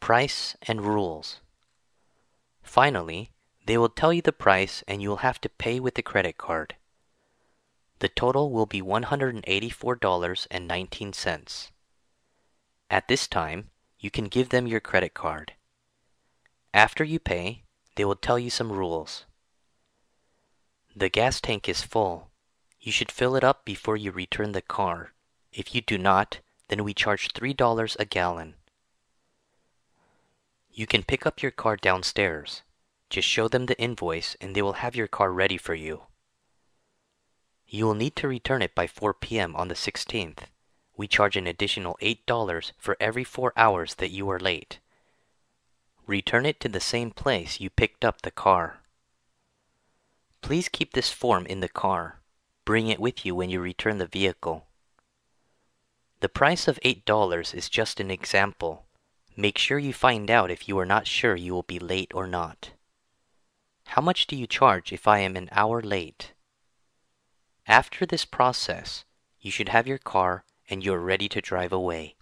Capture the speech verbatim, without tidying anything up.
price and rules. Finally, they will tell you the price and you will have to pay with the credit card. The total will be one hundred eighty-four dollars and nineteen cents. At this time, you can give them your credit card. After you pay, they will tell you some rules. The gas tank is full. You should fill it up before you return the car. If you do not, then we charge three dollars a gallon. You can pick up your car downstairs. Just show them the invoice and they will have your car ready for you. You will need to return it by four p m on the sixteenth. We charge an additional eight dollars for every four hours that you are late. Return it to the same place you picked up the car. Please keep this form in the car. Bring it with you when you return the vehicle. The price of eight dollars is just an example. Make sure you find out if you are not sure you will be late or not. How much do you charge if I am an hour late? After this process, you should have your car and you're ready to drive away.